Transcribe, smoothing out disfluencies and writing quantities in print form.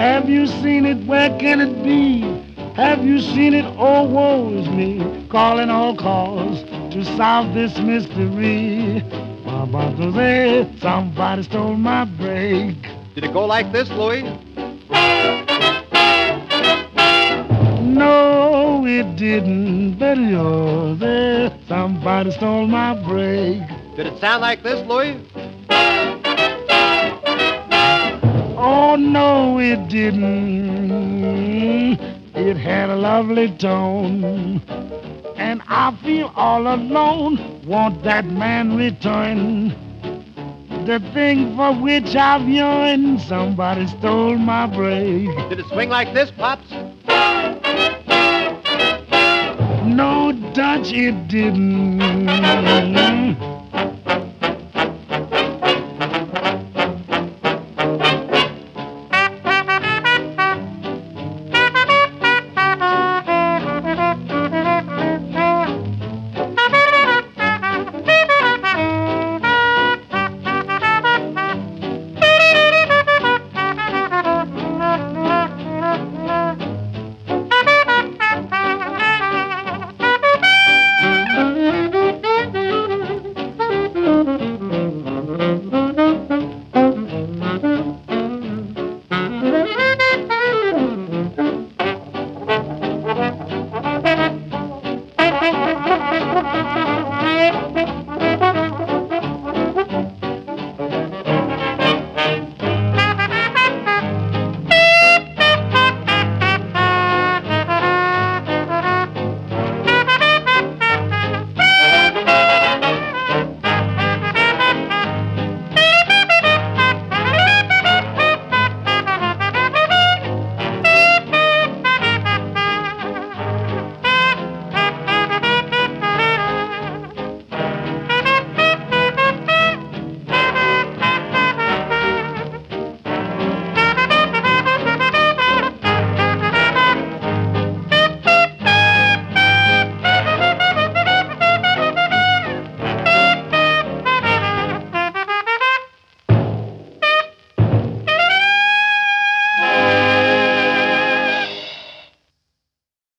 Have you seen it? Where can it be? Have you seen it? Oh, woe is me. Calling all cause to solve this mystery. Somebody stole my break. Did it go like this, Louis? No, it didn't, but you're there. Somebody stole my break. Did it sound like this, Louis? Oh, no, it didn't. It had a lovely tone. And I feel all alone. Want that man return. The thing for which I've yearned. Somebody stole my break. Did it swing like this, Pops? No, Dutch, it didn't.